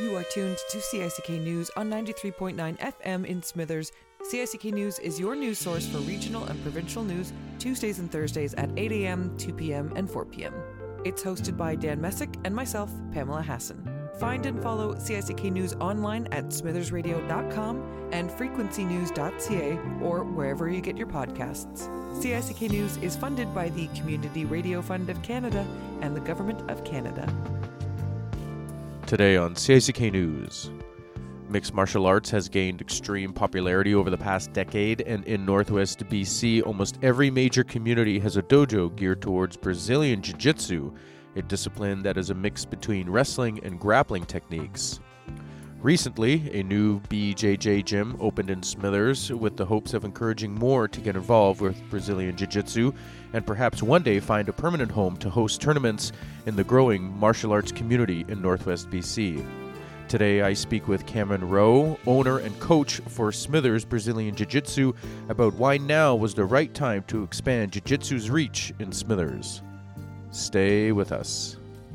You are tuned to CICK News on 93.9 FM in Smithers. CICK News is your news source for regional and provincial news, Tuesdays and Thursdays at 8 a.m., 2 p.m., and 4 p.m. It's hosted by Dan Messick and myself, Pamela Hassan. Find and follow CICK News online at smithersradio.com and frequencynews.ca or wherever you get your podcasts. CICK News is funded by the Community Radio Fund of Canada and the Government of Canada. Today on CICK News, mixed martial arts has gained extreme popularity over the past decade, and in Northwest BC, almost every major community has a dojo geared towards Brazilian Jiu-Jitsu, a discipline that is a mix between wrestling and grappling techniques. Recently, a new BJJ gym opened in Smithers with the hopes of encouraging more to get involved with Brazilian Jiu-Jitsu and perhaps one day find a permanent home to host tournaments in the growing martial arts community in Northwest BC. Today, I speak with Cameron Rowe, owner and coach for Smithers Brazilian Jiu-Jitsu, about why now was the right time to expand Jiu-Jitsu's reach in Smithers. Stay with us.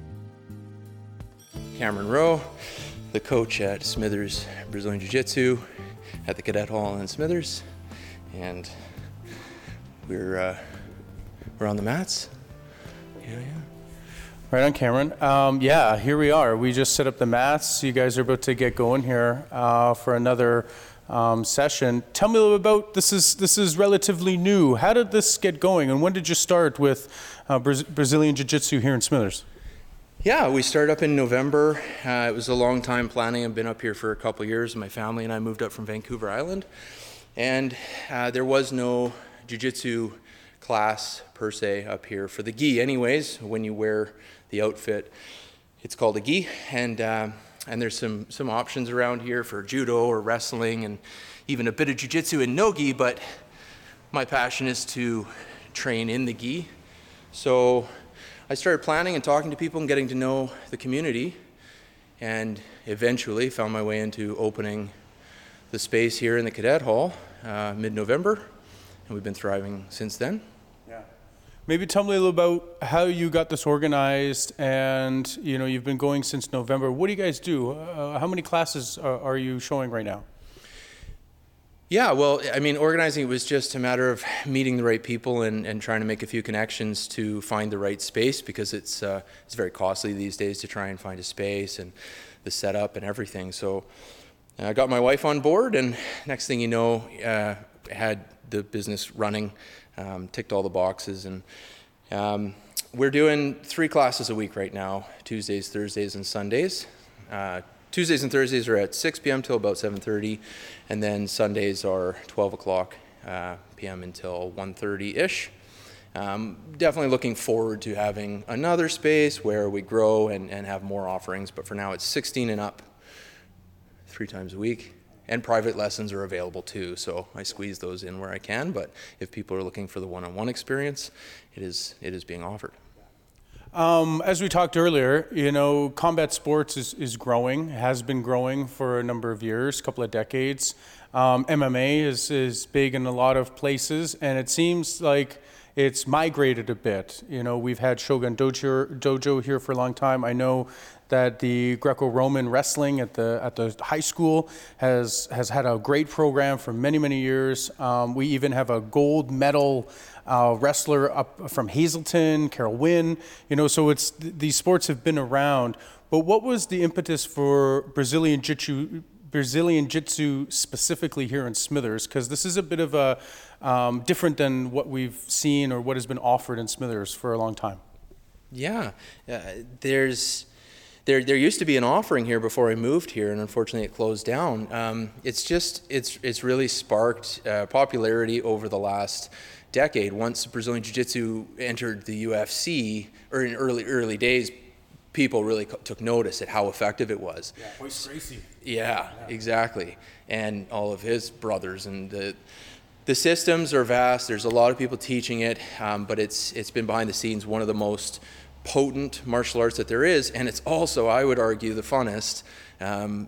Cameron Rowe, the coach at Smithers Brazilian Jiu-Jitsu at the Cadet Hall in Smithers, and we're on the mats. Yeah. Right on, Cameron. Here we are. We just set up the mats. You guys are about to get going here for another session. Tell me a little about this. Is relatively new. How did this get going, and when did you start with Brazilian Jiu-Jitsu here in Smithers? Yeah, we started up in November. It was a long time planning. I've been up here for a couple of years. My family and I moved up from Vancouver Island, and there was no jiu-jitsu class per se up here for the gi. Anyways, when you wear the outfit, it's called a gi, and there's some options around here for judo or wrestling and even a bit of jiu-jitsu in no gi. But my passion is to train in the gi, so I started planning and talking to people and getting to know the community, and eventually found my way into opening the space here in the Cadet Hall mid-November, and we've been thriving since then. Yeah. Maybe tell me a little about how you got this organized, and you've been going since November. What do you guys do? How many classes are you showing right now? Yeah, well, I mean, organizing it was just a matter of meeting the right people and trying to make a few connections to find the right space, because it's very costly these days to try and find a space and the setup and everything. So I got my wife on board, and next thing you know, had the business running, ticked all the boxes, and we're doing 3 classes a week right now: Tuesdays, Thursdays, and Sundays. Tuesdays and Thursdays are at 6 p.m. till about 7:30, and then Sundays are 12 o'clock p.m. until 1:30-ish. Definitely looking forward to having another space where we grow and have more offerings, but for now it's 16 and up 3 times a week. And private lessons are available too, so I squeeze those in where I can, but if people are looking for the one-on-one experience, it is being offered. As we talked earlier, combat sports is growing, has been growing for a number of years, a couple of decades. MMA is big in a lot of places, and it seems like it's migrated a bit. We've had Shogun Dojo here for a long time. I know that the Greco-Roman wrestling at the high school has had a great program for many, many years. We even have a gold medal wrestler up from Hazelton, Carol Wynn. So these sports have been around. But what was the impetus for Brazilian Jiu-Jitsu specifically here in Smithers? Because this is a bit of a different than what we've seen or what has been offered in Smithers for a long time. Yeah, there used to be an offering here before I moved here, and unfortunately it closed down. It's really sparked popularity over the last decade. Once Brazilian Jiu-Jitsu entered the UFC, or in early days, people really took notice at how effective it was. Yeah, Royce Gracie. Yeah, exactly. And all of his brothers, and the systems are vast. There's a lot of people teaching it, but it's been behind the scenes one of the most potent martial arts that there is, and it's also, I would argue, the funnest,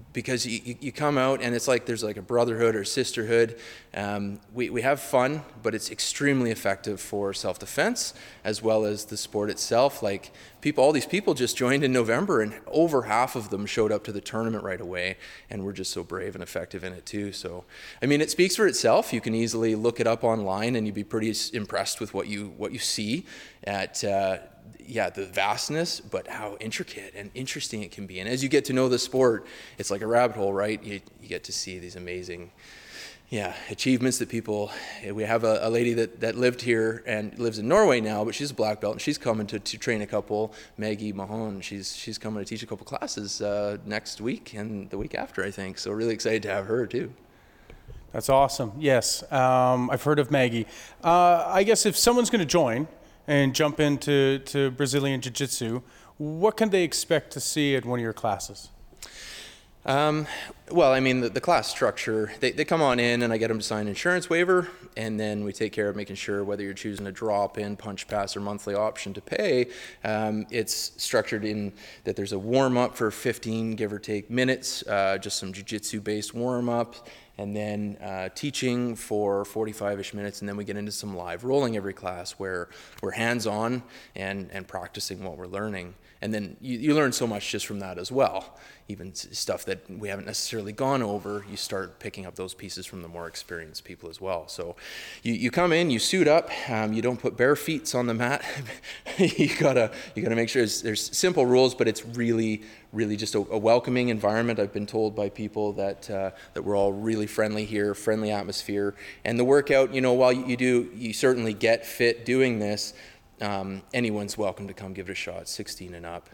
because you come out and it's like there's like a brotherhood or sisterhood. We have fun, but it's extremely effective for self-defense as well as the sport itself. Like all these people just joined in November, and over half of them showed up to the tournament right away, and we're just so brave and effective in it too. So, I mean, it speaks for itself. You can easily look it up online, and you'd be pretty impressed with what you see at. The vastness, but how intricate and interesting it can be. And as you get to know the sport, it's like a rabbit hole, right? You get to see these amazing, achievements that people. We have a lady that lived here and lives in Norway now, but she's a black belt, and she's coming to train a couple. Maggie Mahone, she's coming to teach a couple classes next week and the week after, I think. So really excited to have her too. That's awesome. Yes, I've heard of Maggie. I guess if someone's going to join and jump into Brazilian Jiu-Jitsu, what can they expect to see at one of your classes? Well, I mean, the class structure, they come on in and I get them to sign an insurance waiver, and then we take care of making sure whether you're choosing a drop-in, punch pass, or monthly option to pay, it's structured in that there's a warm-up for 15, give or take, minutes, just some jiu-jitsu-based warm-up, and then teaching for 45-ish minutes, and then we get into some live rolling every class where we're hands-on and practicing what we're learning. And then you learn so much just from that as well. Even stuff that we haven't necessarily gone over, you start picking up those pieces from the more experienced people as well. So you come in, you suit up, you don't put bare feet on the mat. you gotta make sure there's simple rules, but it's really just a welcoming environment. I've been told by people that we're all really friendly here, friendly atmosphere. And the workout, while you certainly get fit doing this, anyone's welcome to come give it a shot, 16 and up.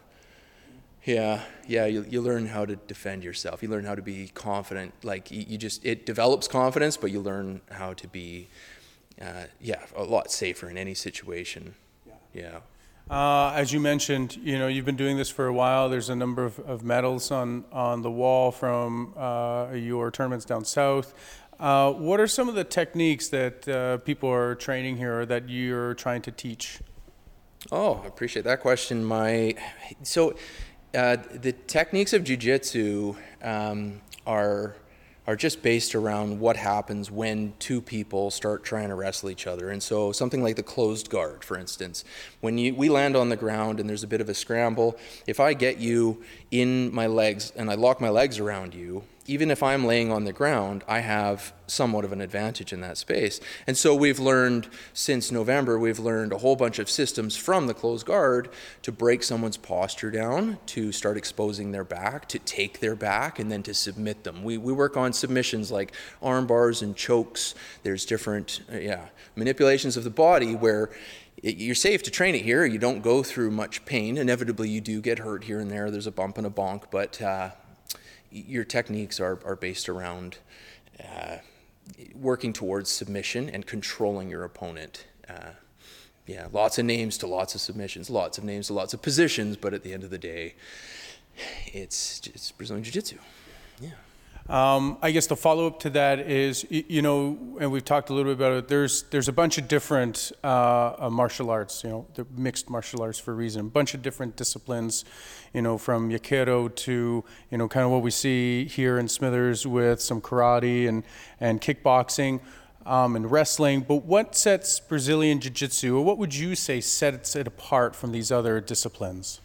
You learn how to defend yourself. You learn how to be confident. Like it develops confidence, but you learn how to be, a lot safer in any situation. Yeah. As you mentioned, you've been doing this for a while. There's a number of medals on the wall from your tournaments down south. What are some of the techniques that people are training here or that you're trying to teach? Oh, I appreciate that question. The techniques of jiu-jitsu are just based around what happens when two people start trying to wrestle each other. And so something like the closed guard, for instance, when we land on the ground and there's a bit of a scramble, if I get you in my legs and I lock my legs around you, even if I'm laying on the ground, I have somewhat of an advantage in that space. And so we've learned, since November, a whole bunch of systems from the closed guard to break someone's posture down, to start exposing their back, to take their back, and then to submit them. We work on submissions like arm bars and chokes. There's different manipulations of the body where you're safe to train it here. You don't go through much pain. Inevitably, you do get hurt here and there. There's a bump and a bonk, but your techniques are based around working towards submission and controlling your opponent. Lots of names to lots of submissions, lots of names to lots of positions, but at the end of the day, it's Brazilian Jiu-Jitsu. Yeah. I guess the follow-up to that is, and we've talked a little bit about it, there's a bunch of different martial arts, the mixed martial arts for a reason, a bunch of different disciplines, from Aikido to, kind of what we see here in Smithers with some karate and kickboxing and wrestling. But what sets Brazilian Jiu-Jitsu, or what would you say sets it apart from these other disciplines?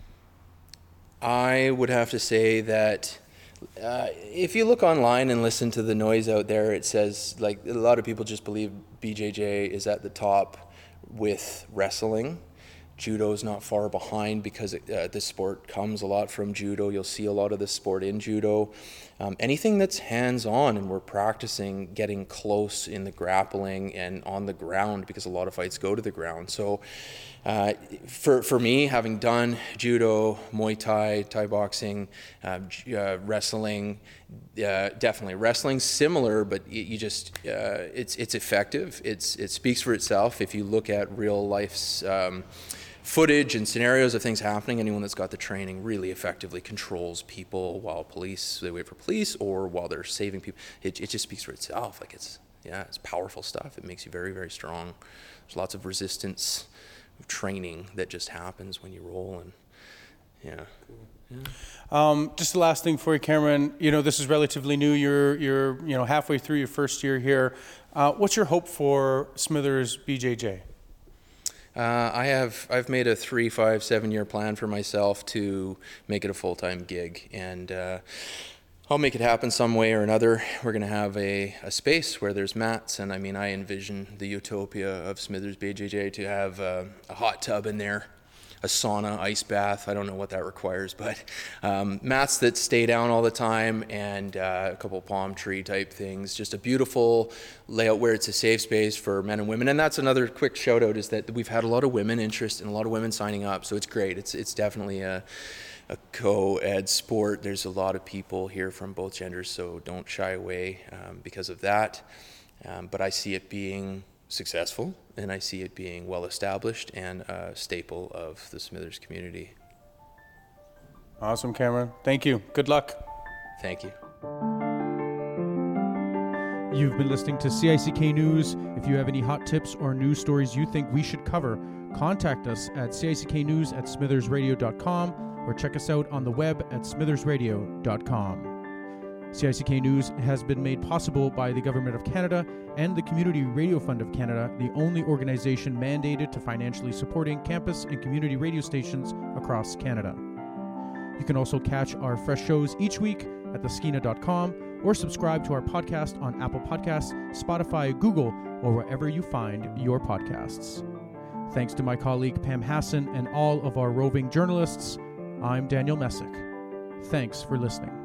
I would have to say that if you look online and listen to the noise out there, it says, like, a lot of people just believe BJJ is at the top with wrestling. Judo's not far behind because this sport comes a lot from judo. You'll see a lot of this sport in judo. Anything that's hands-on and we're practicing getting close in the grappling and on the ground, because a lot of fights go to the ground. So for me, having done judo, Muay Thai boxing, wrestling, definitely wrestling's similar, but it's effective. It speaks for itself. If you look at real life's footage and scenarios of things happening, anyone that's got the training really effectively controls people while they wait for police, or while they're saving people. It just speaks for itself. Like it's powerful stuff. It makes you very, very strong. There's lots of resistance training that just happens when you roll, and Just the last thing for you, Cameron. This is relatively new. You're halfway through your first year here. What's your hope for Smithers BJJ? I've made a 3, 5, 7-year plan for myself to make it a full-time gig, and I'll make it happen some way or another. We're going to have a space where there's mats, and I envision the utopia of Smithers BJJ to have a hot tub in there, a sauna, ice bath. I don't know what that requires, but mats that stay down all the time, and a couple palm tree type things. Just a beautiful layout where it's a safe space for men and women. And that's another quick shout out, is that we've had a lot of women interest and a lot of women signing up. So it's great. It's definitely a co-ed sport. There's a lot of people here from both genders, so don't shy away because of that. But I see it being successful, and I see it being well established and a staple of the Smithers community. Awesome, Cameron. Thank you. Good luck. Thank you. You've been listening to CICK News. If you have any hot tips or news stories you think we should cover, contact us at cicknews@smithersradio.com or check us out on the web at smithersradio.com. CICK News has been made possible by the Government of Canada and the Community Radio Fund of Canada, the only organization mandated to financially supporting campus and community radio stations across Canada. You can also catch our fresh shows each week at theskeena.com or subscribe to our podcast on Apple Podcasts, Spotify, Google, or wherever you find your podcasts. Thanks to my colleague Pam Hassan and all of our roving journalists, I'm Daniel Messick. Thanks for listening.